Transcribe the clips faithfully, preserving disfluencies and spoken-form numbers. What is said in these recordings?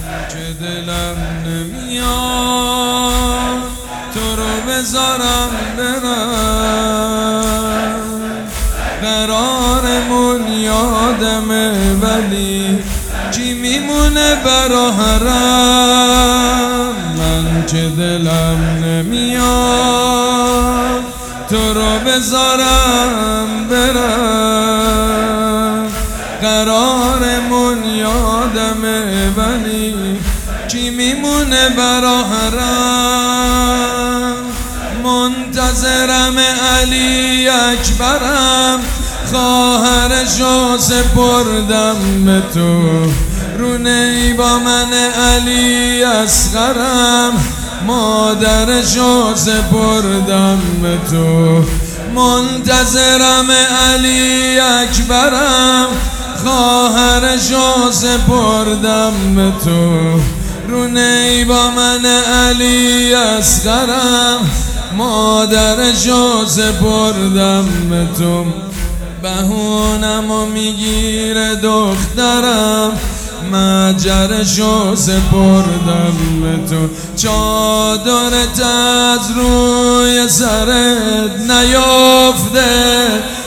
که دلم نمیاد تو رو بذارم برم، قرارمون یادمه ولی کی میمونه برا حرم. من که دلم نمیاد تو رو بذارم برم، قرارمون یادمه ولی کی میمونه برا حرم. منتظرم علی اکبرم، خواهرشو سپردم به تو، رونه با من علی اصغرم، مادرشو سپردم به تو. منتظرم علی اکبرم، خواهرشو سپردم به تو، رونه با من علی اصغرم، مادرشو سپردم به تو. بهونمو میگیره دخترم، مجرشو سپردم به تو. چادرت از روی سرت نیافته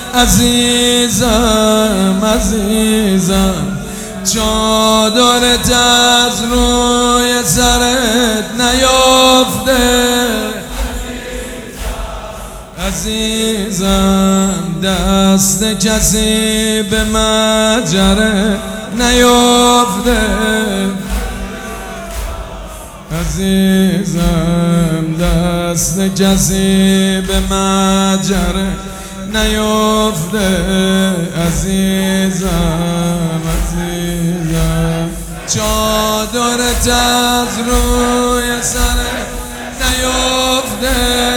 عزیزم عزیزم، چادرت از روی سرت نیافته عزیزم، دست کسی به مجرت نیافته عزیزم، دست کسی به مجرت نیافته عزیزم عزیزم. چادرت از روی سرت نیافته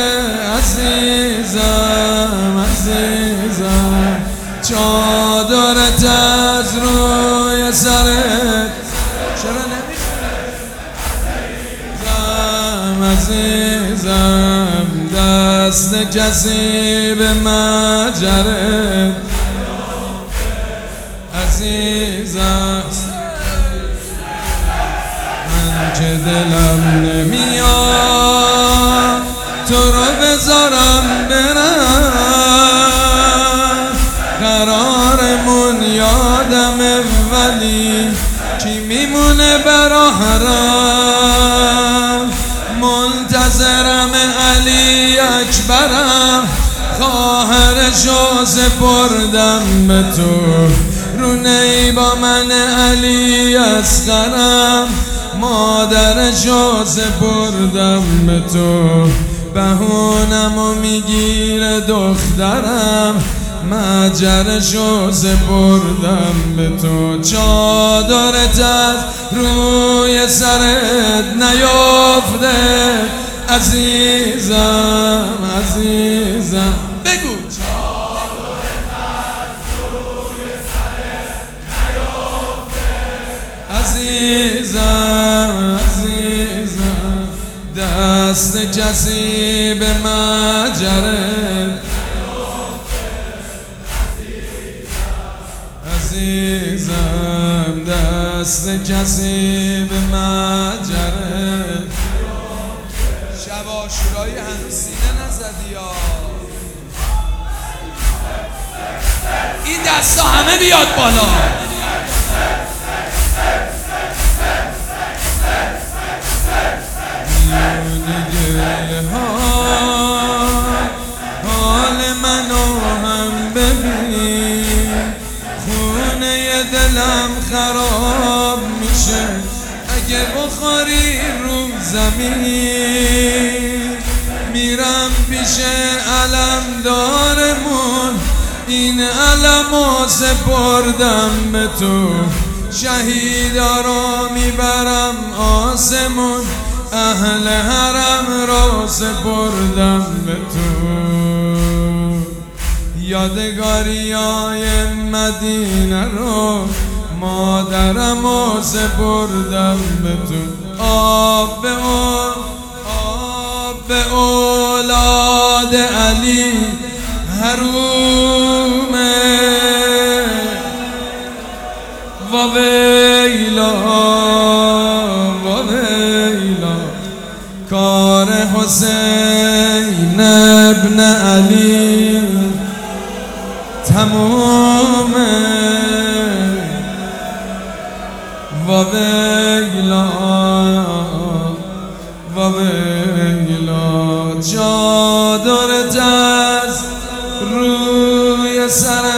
عزیزم عزیزم، چادرت از روی سرت چرا نمیخوام عزیزم، دست کسی به مجرت عزیزم. من که دلم نمیاد تو رو بذارم برم، قرارمون یادمه ولی کی میمونه برا حرم. منتظرم علی اکبرم، خواهرشو سپردم به تو، رونه با من علی اصغرم، مادرشو سپردم به تو. بهونمو میگیره دخترم، مجرشو سپردم به تو. چادرت از روی سرت نیافته عزیزم عزیزم، بگو چادرت از روی سرت نیافته عزیزم عزیزم، دست کسی به مجرت عزیزم، دست کسی به مجرت. شب عاشورای هنوز سینه نزدی یا این دستا همه بیاد بالا. حال منو هم ببین، خونه دلم خراب میشه اگه بخوری رو زمین. میرم پیش علمدارمون، این علمو سپردم به تو، شهیدا رو میبرم آسمون، اهل حرم رو سپردم به تو. یادگاریای مدینه رو مادرمو سپردم به تو. آب به اول آب به اولاد علی حرومه و ویلا حسین ابن علی تمومه و ویلا و ویلا چادرت از روی سرم